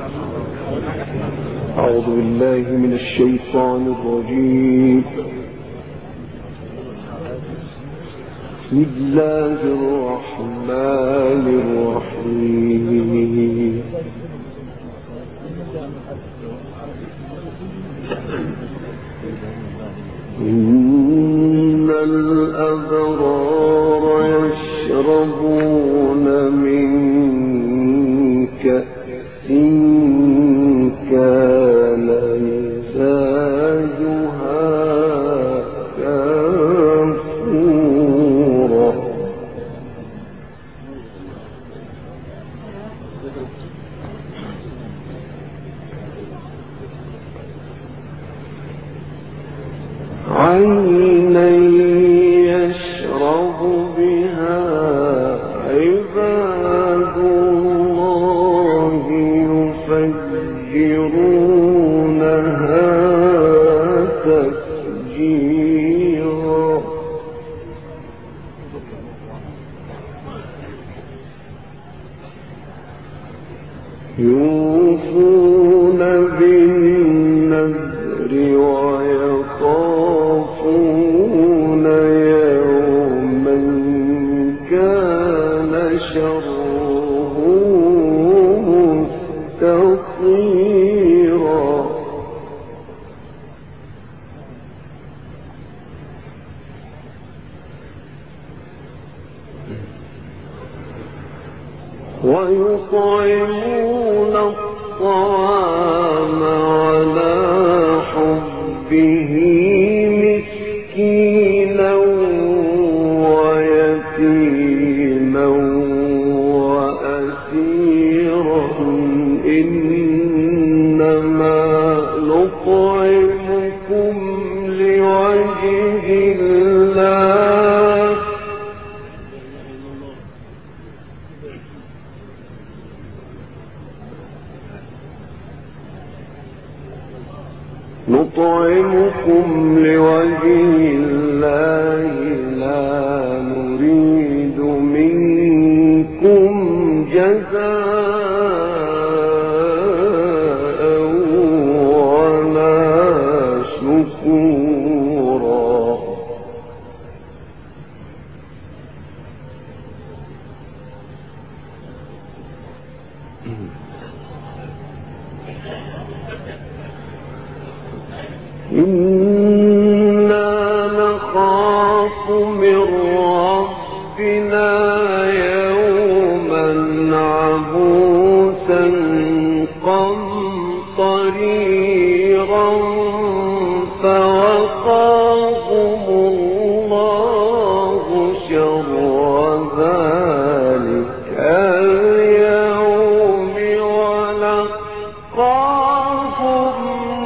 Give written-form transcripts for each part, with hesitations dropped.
أعوذ بالله من الشيطان الرجيم. بسم الله الرحمن الرحيم. إن الأبرار يشربون من كأس كان مزاجها كافورا عينا يشرب بها عباد الله يفجرونها تفجيرا يوفون بالنذر ويخافون يوما كان شره مستطيرا ويطعمون الطعام على حبه مسكينا ويتيما وأسيرا إنما نطعمكم لوجه الله لا نريد منكم جزاء ولا شكورا إنا نخاف من ربنا يوما عبوسا قمطريرا فوقاهم الله شر ذلك اليوم ولقاهم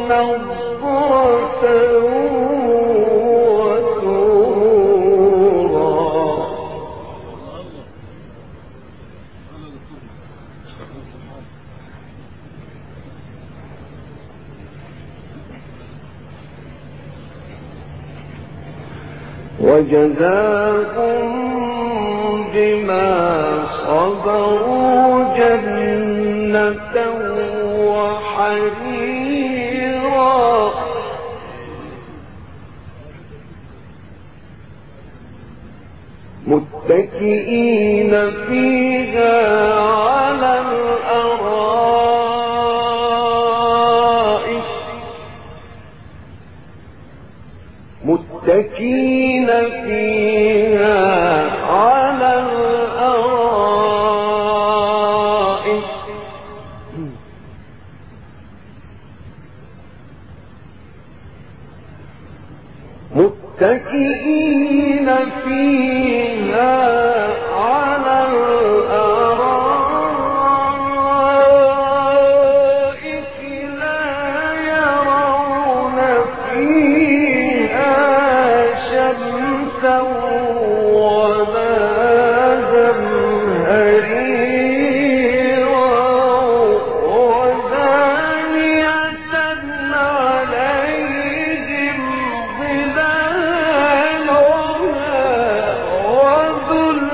نظرة وسرورا وجزاهم بما صبروا جنة وحريرا متكئين فيها على الأرائك متكئين فيها على الأرائك متكئين فيها على الأرائك لا يرون فيها شمسا ولا زمهريرا ودانية عليهم ظلالها وذل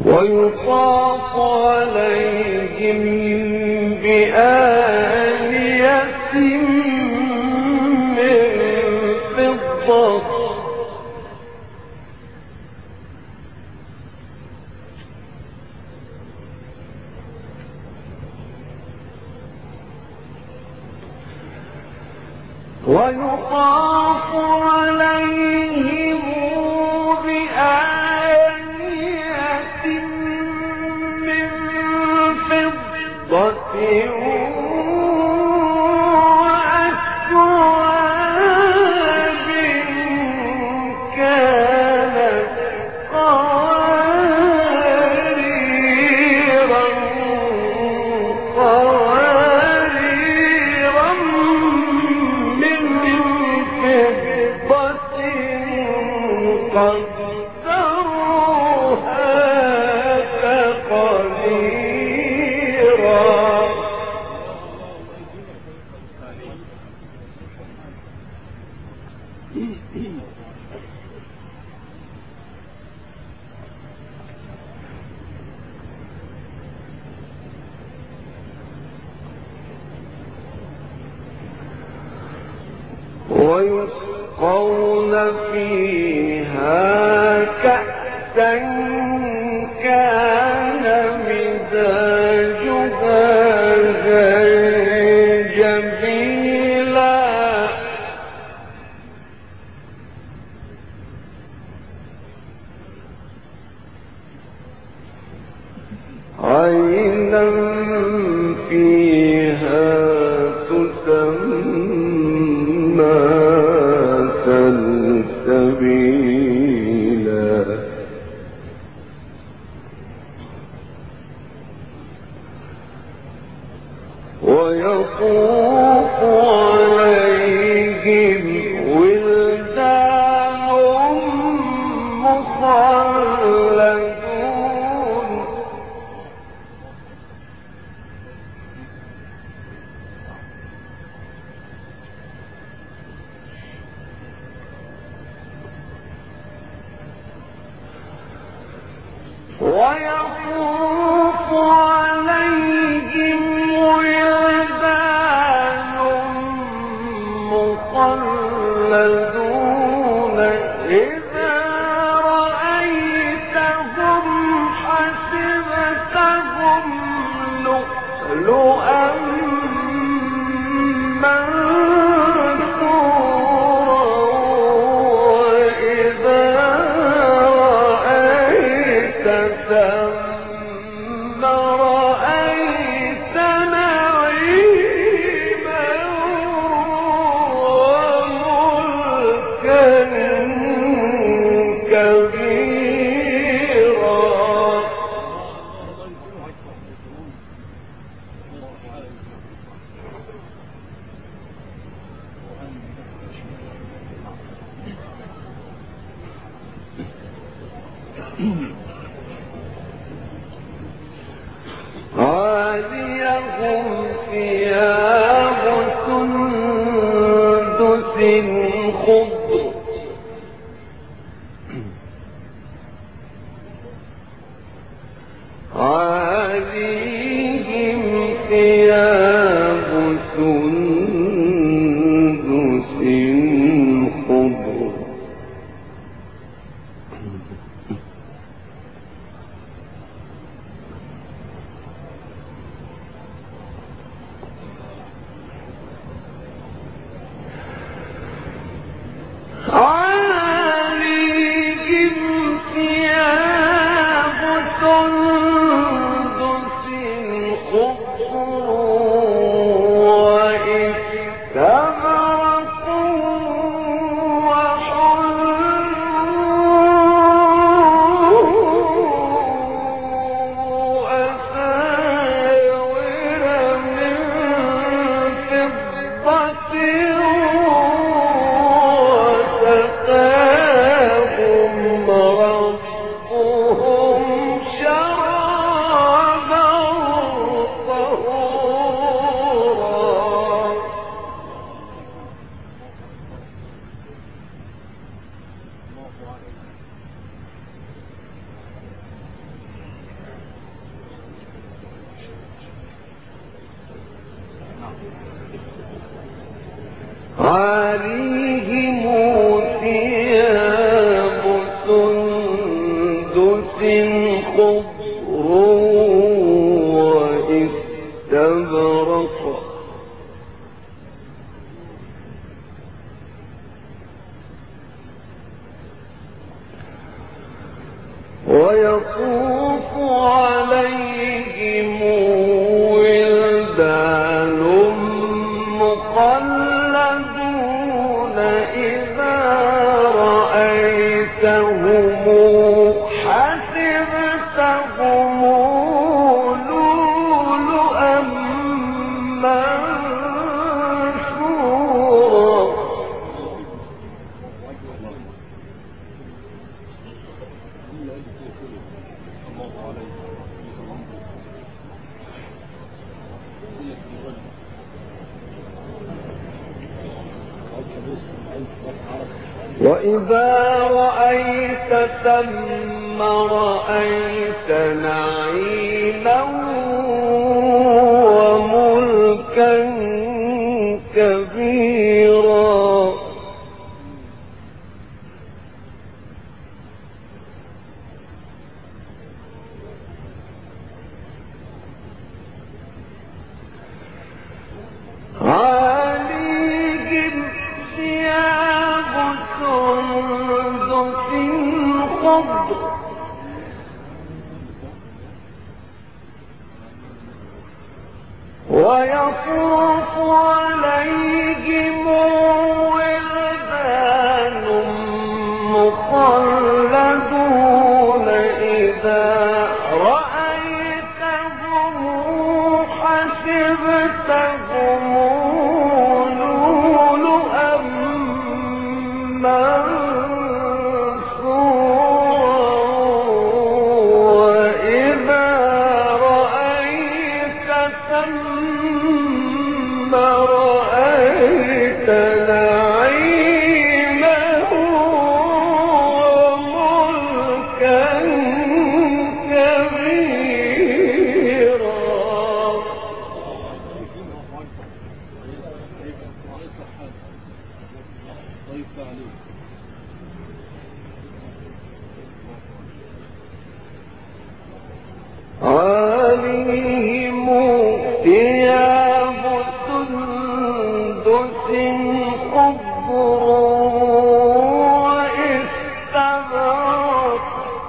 ويطاف عليهم بآنية من فضة ويطاف عليهم بآنية من فضة وأكواب كانت قواريرا ويسقون فيها كأسا كان مزاجها زنجبيلا عينا فيها تسمى سلسبيلا ويطوف عليهم ولدان مخلدون ويطوف عليهم ولدان مخلدون إذا رأيتهم حسبتهم لؤلؤا منثورا وإذا رأيت ثم رأيت نعيما وملكا كبيرا عاليهم ثياب سندس خضر عاليهم ثياب سندس خضر عليهم ثياب سندس خضر واستبرق وحلوا أساور من فضة وسقاهم ربهم شرابا طهورا عَلَيْهِمْ ثِيَابُ سُندُسٍ خُضْرٌ وَإِسْتَبْرَقٌ وَيَطُوفُ عَلَيْهِمْ وِلْدَانٌ مُّخَلَّدُونَ إِذَا رَأَيْتَهُمْ حَسِبْتَهُمْ لُؤْلُؤًا مَّنثُورًا وَإِذَا رَأَيْتَ ثَمَّ رَأَيْتَ نَعِيمًا وَمُلْكًا كَبِيرًا عَلَيْهِمْ ثِيَابُ سُندُسٍ خُضْرٌ وَيَطُوفُ عَلَيْهِمْ وِلْدَانٌ مُّخَلَّدُونَ إِذَا رَأَيْتَهُمْ حَسِبْتَهُمْ لُؤْلُؤًا مَّنثُورًا وَإِذَا رَأَيْتَ ثَمَّ رَأَيْتَ نَعِيمًا وَمُلْكًا كَبِيرًا عَلَيْهِمْ ثِيَابُ سُندُسٍ خُضْرٌ وَإِسْتَبْرَقٌ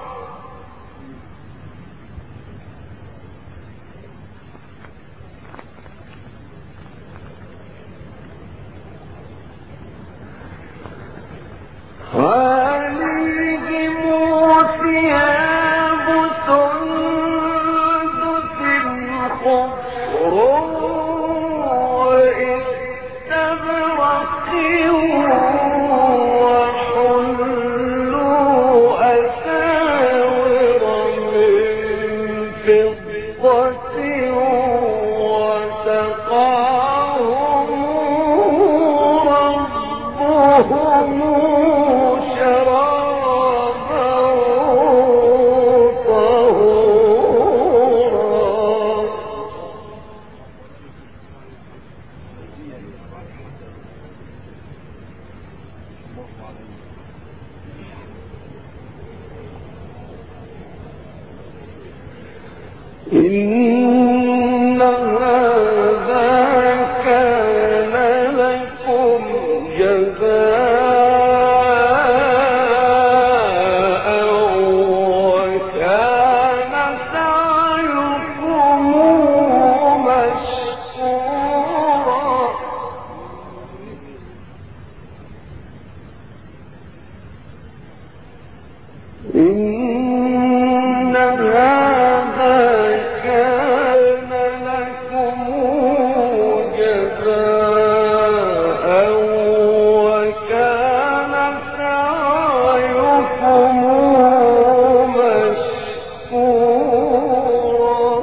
عَلَيْهِمْ ثِيَابُ سُندُسٍ خُضْرٌ وَإِسْتَبْرَقٍ وَحُلُّوا أَسَاوِرَ مِن فِضَّةٍ وَسَقَاهُمْ رَبُّهُمْ شَرَابًا طَهُورًا إِنَّ هَذَا كَانَ لَكُمْ جَزَاءً وَكَانَ سَعْيُكُمْ مَشْكُورًا إِنَّ هَذَا كَانَ لَكُمْ جَزَاءً وَكَانَ سَعْيُكُمْ مَشْكُورًا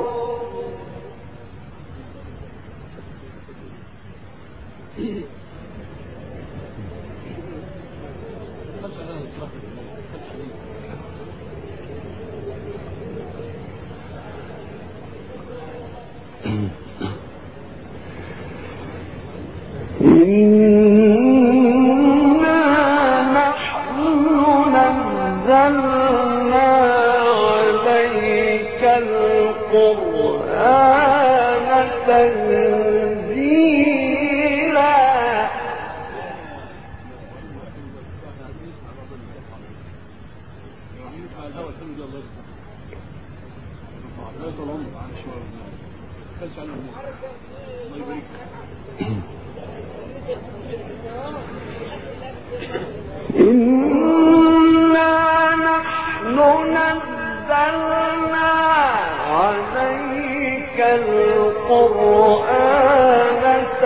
إن إنا نحن نزلنا عليك القرآن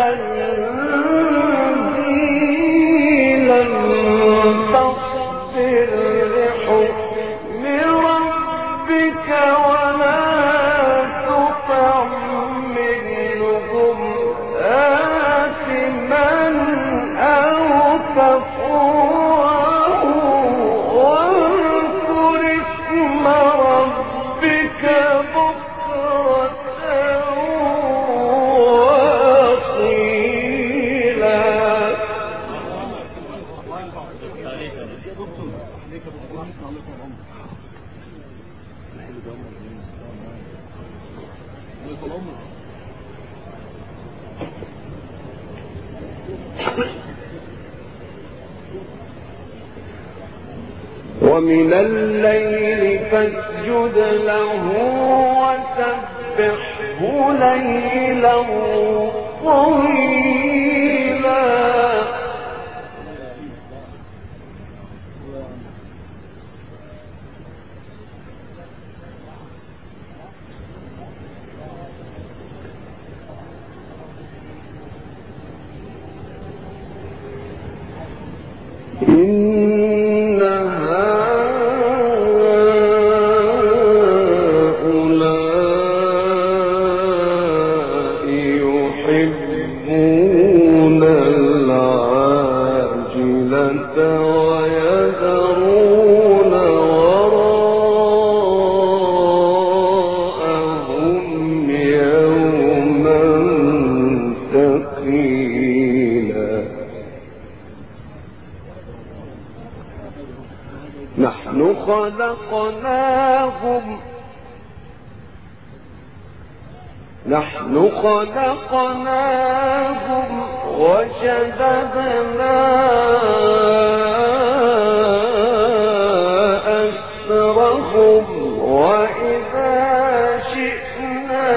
تنزيلا فاصبر لحكم ربك ولا تطع منهم آثما أو كفورا واذكر اسم ربك بكرة وأصيلا. ومن الليل فاسجد له وسبحه ليلا طويلا. إن هؤلاء يحبون العاجلة ويذرون وراءهم يوما ثقيلا. نحن خلقناهم وشددنا أسرهم وإذا شئنا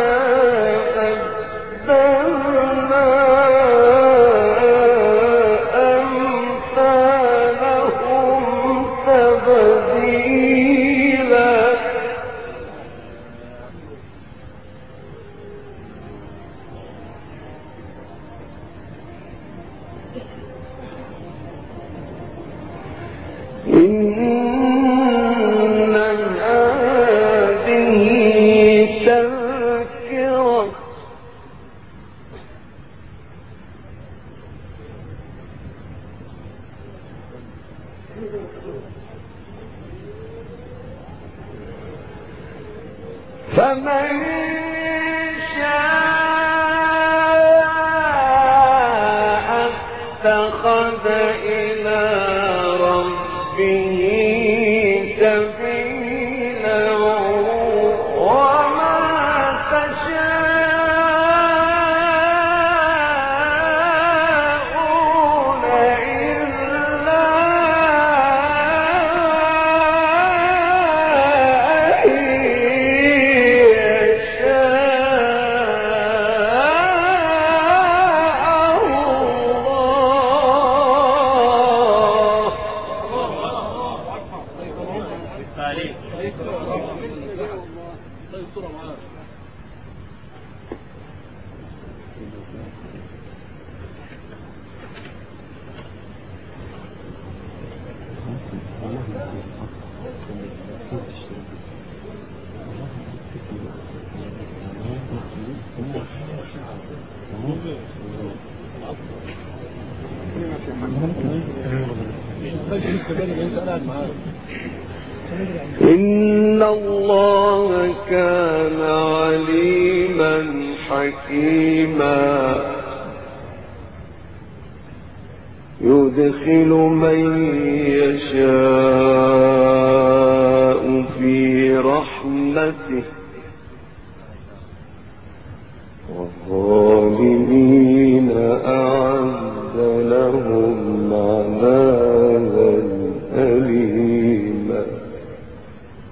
بدلنا أمثالهم تبديلا. إن هذه تذكرة فمن شاء اتخذ إلى ربه سبيلا وما تشاءون إلا أن إن الله كان عليما حكيما يدخل من يشاء في رحمته والظالمين أعد لهم عذابا أليما.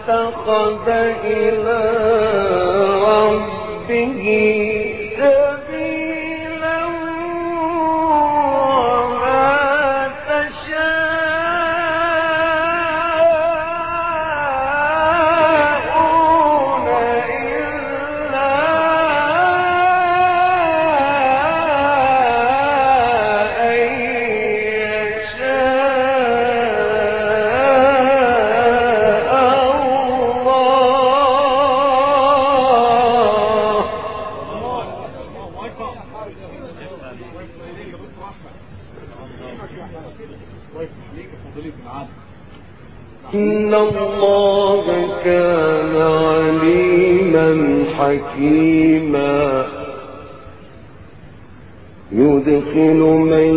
اتخذ إلى ربه سبيلا وما تشاءون إلا أن يشاء إن الله كان عليما حكيما يدخل من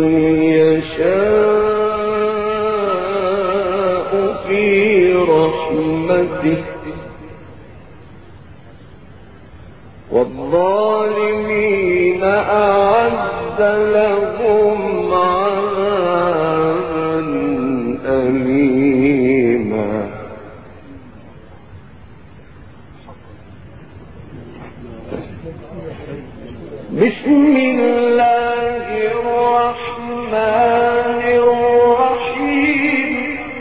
يشاء في رحمته والظالمين أعد لهم عذابا أليما بسم الله الرحمن الرحيم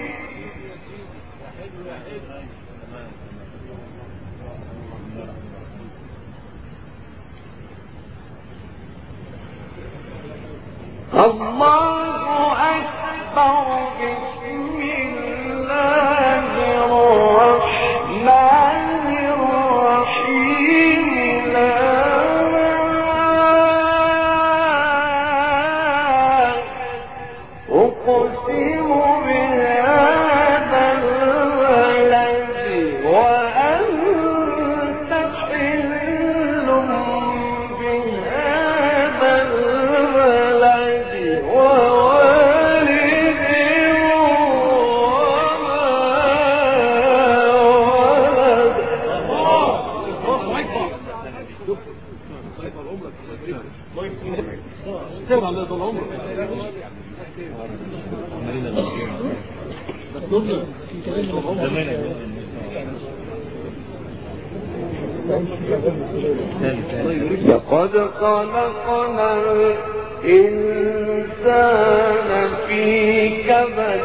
الله أكبر بسم الله الرحمن الرحيم لا أقسم بهذا البلد وأنت حل بهذا البلد ووالد وما لقد خلقنا الإنسان في كبد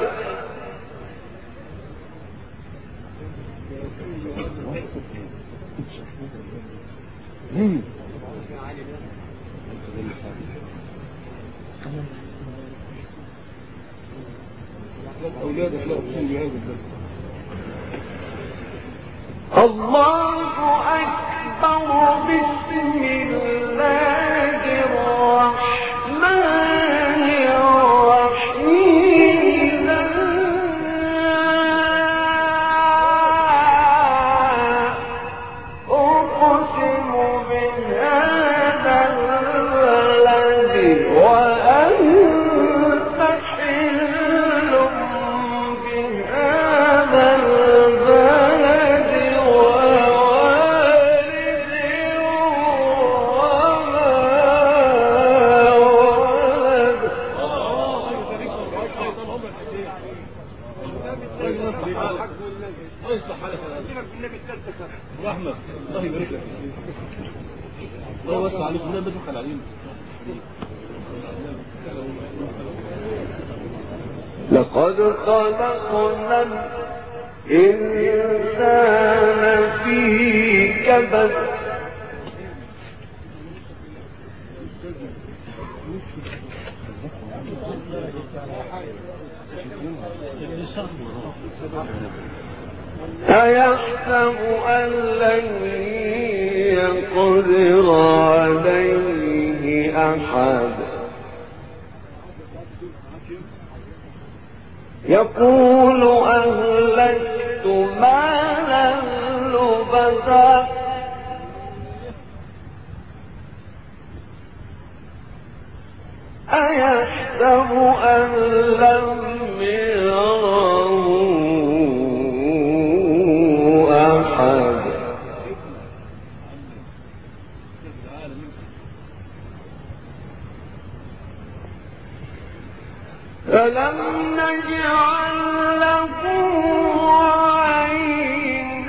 الله أكبر بسم الله الرحمن الرحيم لا أقسم بهذا البلد وأنت حل بهذا البلد ووالد رحمة الله يبارك لك الله يوسع عليك ولا بتدخل علينا لقد خلقنا الإنسان في كبد أيحسب أن لن يقدر عليه أحد يقول أهلكت مالا لبدا أيحسب أن لم يره أحد فلم نجعل له عينين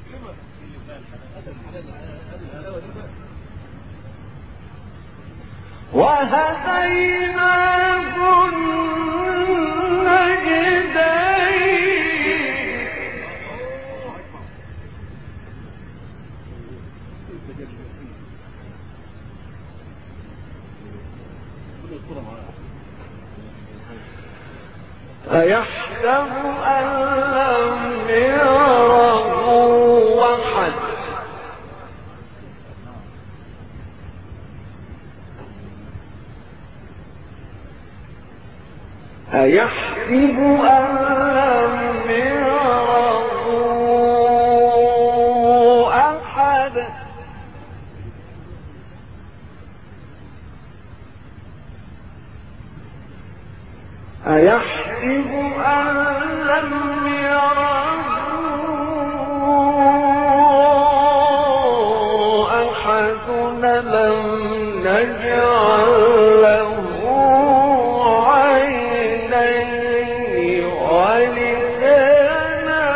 وهديناه النجدين أيحسب أن لم يره أحد أيحسب أن لم يره أحد أيحسب أن لم يره أحد لم نجعل له عينين ولسانا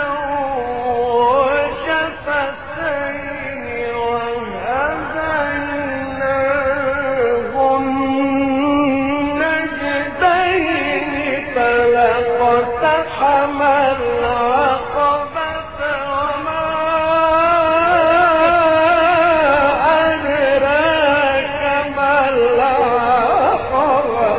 وشفتين وهديناه النجدين فلاقتحم العقبة وما أدراك ما العقبة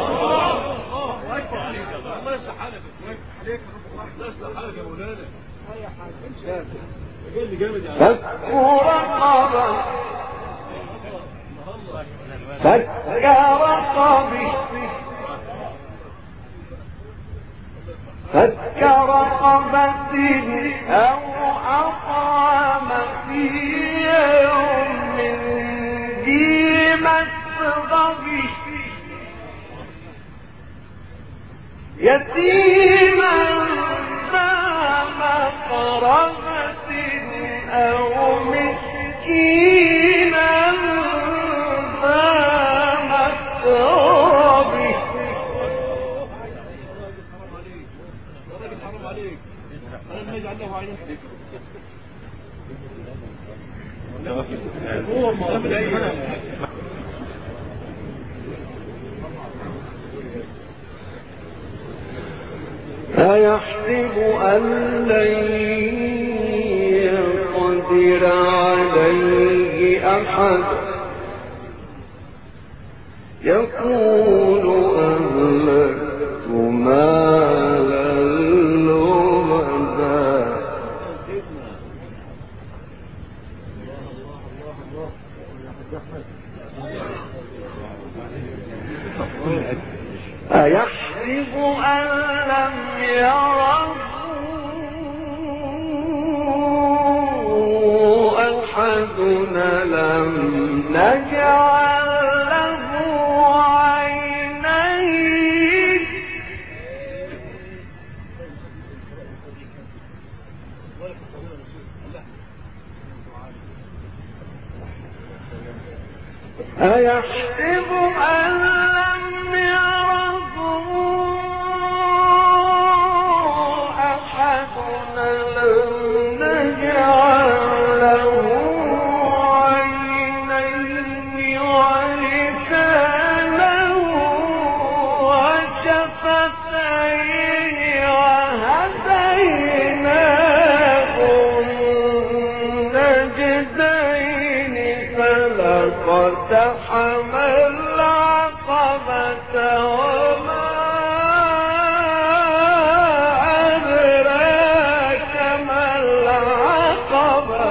فك رقبة فك رقبة فك رقبة أو أطعم في يوم ذي مسغبة يتيما ذا مقربة أو مسكينا ذا متربة أيحسب أن لن يقدر عليه أحد يقول أهلكت مالا لبدا أيحسب أن لم يره أحد لم نجعل له عينين أيحسب أن لم يره أحد لم نجعل له عينين ولسانا وشفتين وهديناه النجدين فلاقتحم العقبة وما أدراك ما العقبة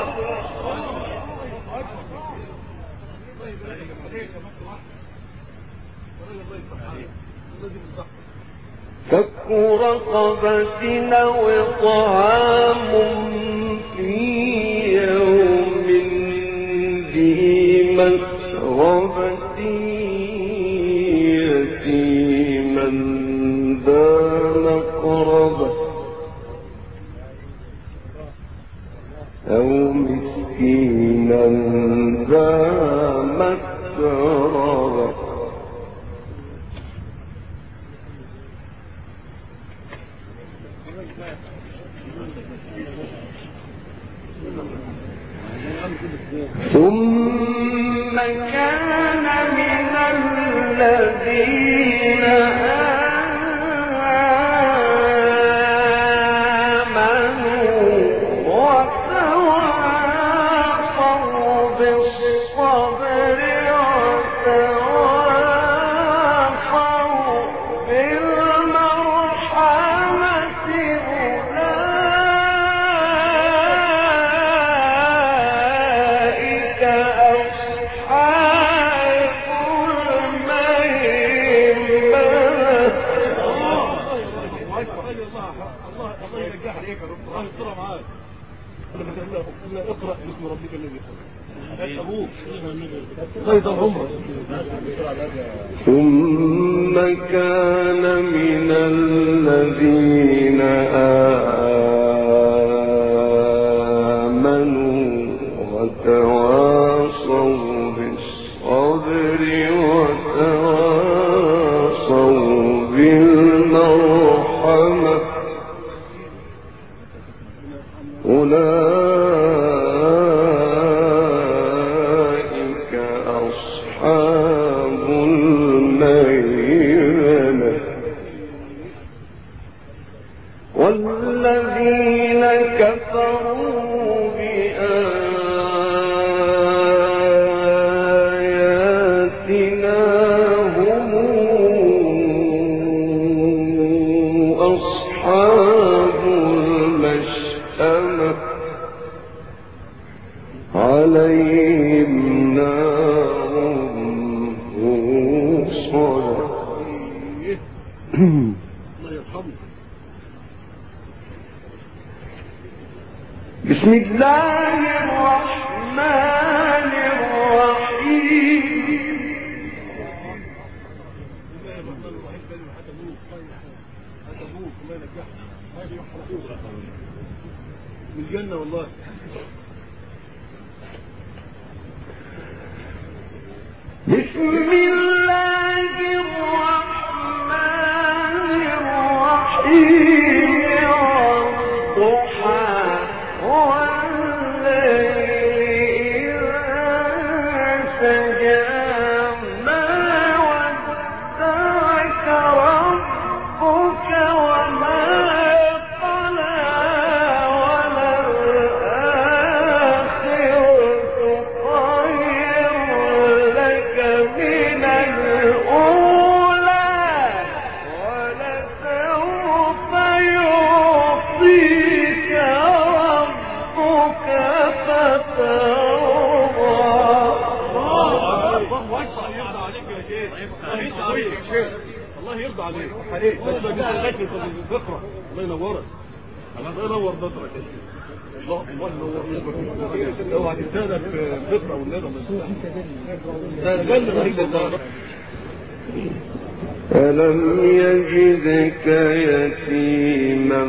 فك رقبة أو إطعام في يوم ذي مسغبة يتيما ذا مقربة أو مسكينا ذا متربة ثم كان من الذين اقرأ باسم ربك الذي خلق. ثم كان من الذين آمنوا وتواصوا بالصبر وتواصوا بالمرحمة أولئك أصحاب الميمنة والذين كفروا بآياتنا هم أصحاب المشأمة عليهم نار موصدة. بسم الله الرحمن الرحيم. من الجنة والله. بسم الله الرحمن الرحيم. والضحى والليل إذا سجى ما ودعك ربك وما قلى وللآخرة خير لك من الأولى ولسوف يعطيك ربك فترضى. الله يرضى عليك. بس ما جيت لغايه الفقره. الله ينورك. الله ينور نظرك يا شيخ. الله ينور نظرك. اوعى تنسانا في الفقره والنبي. ألم يجدك يتيما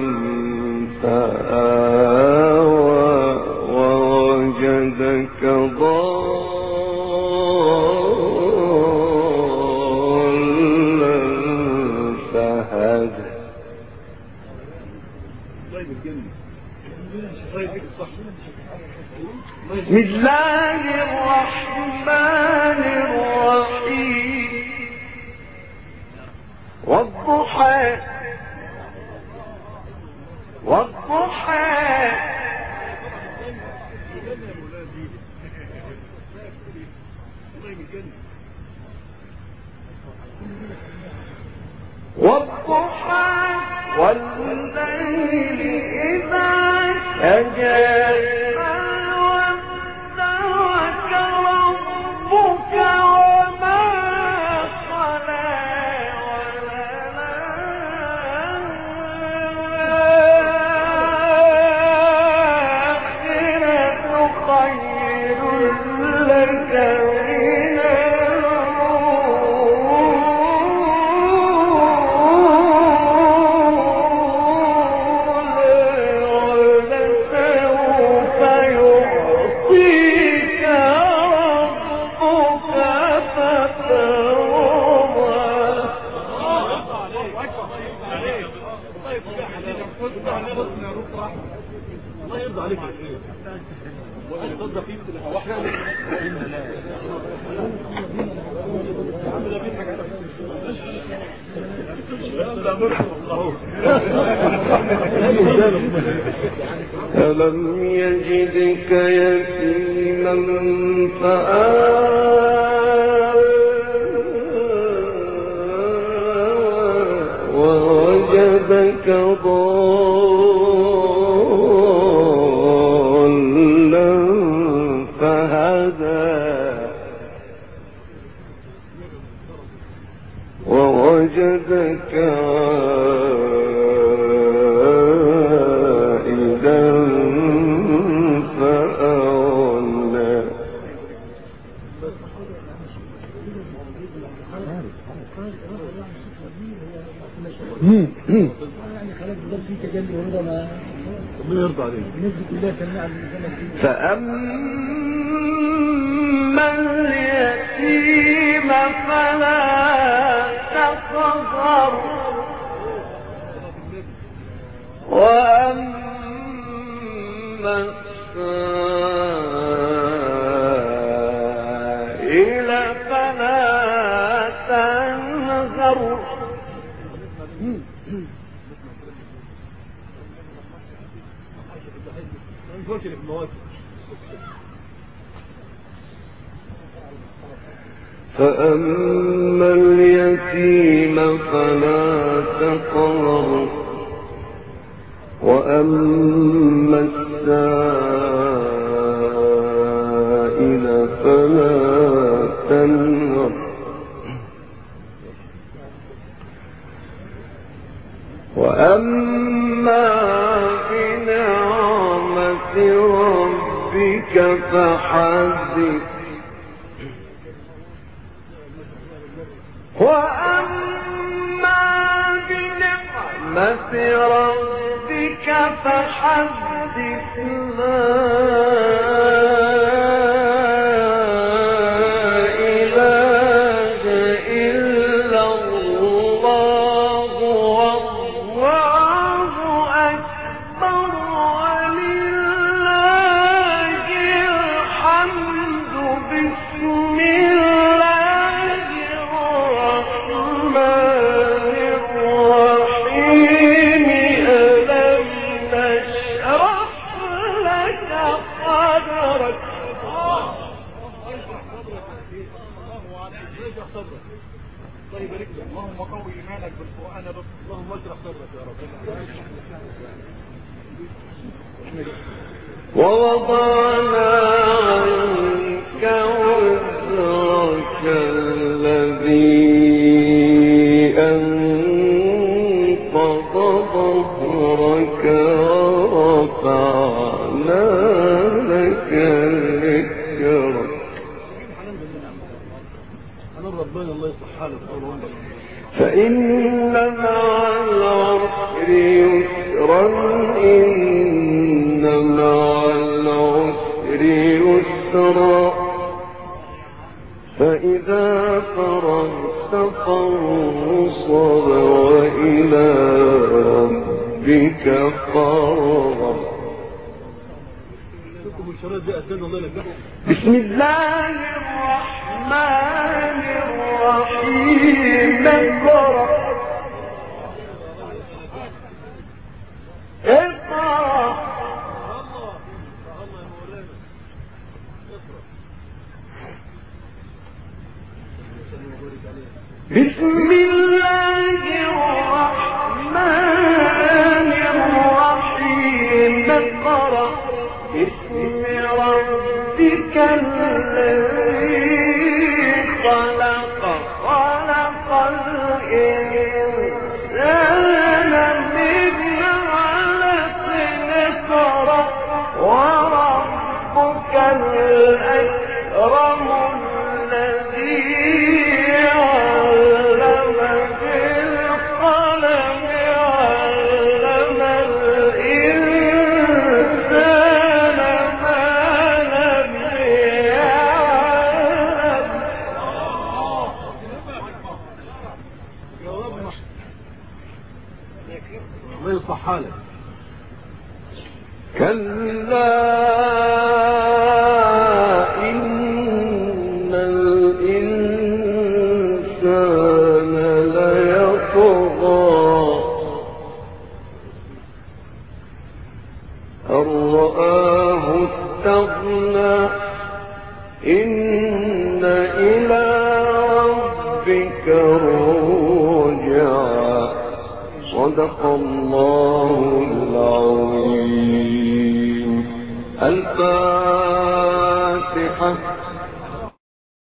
فآوى ووجدك ضالا فهدى. بسم الله الرحمن الرحيم. والضحى والضحى والضحى والليل إذا سجى ما ودعك ربك وما قلى وللآخرة خير لك من تصدق فيه واحنا ألم يجدك يتيما فآوى ووجدك ضالا فهدى ووجدك عائلا فأغنى فأما اليتيم فلا تقهر وأما السائل فلا تنهر فأما اليتيم فلا تقهر وأما السائل فلا تنهر وأما بنعمة ربك فحدث وأما بنعمة ربك فحدث لا إله إلا الله والله أكبر ولله الحمد بسم الله الرحمن الرحيم ألم نشرح لك صدرك طيب بارك لك اللهم قوي ايمانك بالقران اللهم اشرح صدرك يا رب ووضعنا عنك وزرك الذي أنقض ظهرك ورفعنا لك ذكرك ربنا الله يصلح حالك فإن مع العسر يسرا إن مع العسر يسرا فإذا فرغت فانصب وإلى ربك فارغب بسم الله الرحمن الرحيم اقرأ بسم الله الرحمن الرحيم اقرأ باسم ربك الذي خلق خلق الإنسان من علق اقرأ وربك الأكرم الذي علم بالقلم علم الإنسان ما لم يعلم الله يصلح حالك كلا أنزلنا إن إلى ربك الرجعى صدق الله العظيم. الفاتحة.